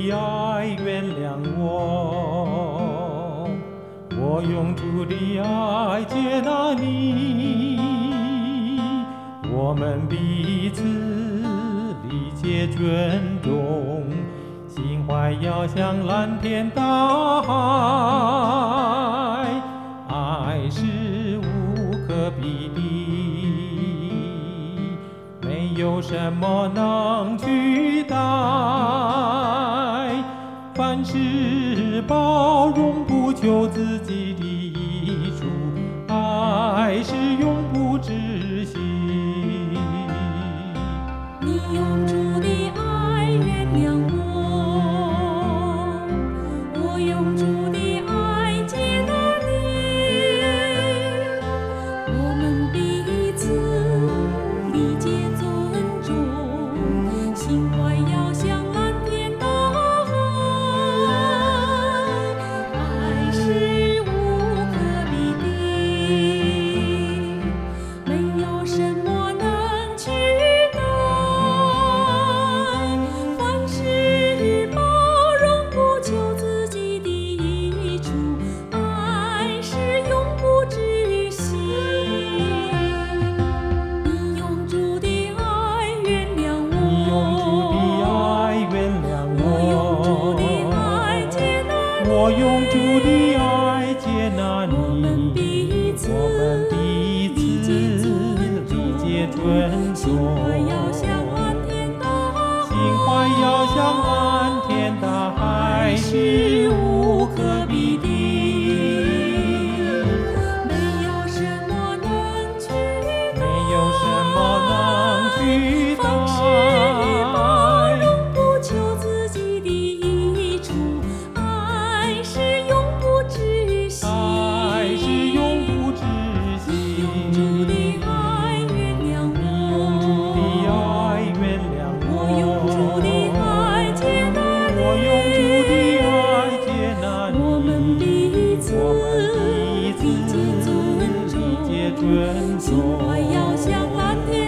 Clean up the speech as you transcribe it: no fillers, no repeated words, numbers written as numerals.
的爱原谅我，我用主的爱接纳你，我们彼此理解尊重，心怀要像蓝天大海，爱是无可比拟，没有什么能取代，凡事包容，不求自己的益处，爱是永不止息。 你用主的爱原谅我，我用主的爱接纳你，我们彼此理解尊重，心怀要像蓝天大海，爱是无可比拟，没有什么能取代，凡事包容，不求自己的益处，爱是永不止息。你用主的爱原谅你用主的我， 爱原谅我用主的爱接纳你， 我用主的爱接纳我们你， 彼此我们彼此理解尊心重， 怀要像蓝天大心怀要像蓝天大海，是无可比拟， 没有什么能取代， 没有什么能取凡事包代。 容，不求自己的益处，爱是永不止息。 爱是永不止息。 用主的爱原谅你用主的我， 爱原谅我用主的爱接纳我用主的爱接纳你，我们彼此我们彼此理解尊重， 理解尊心重， 怀要像蓝天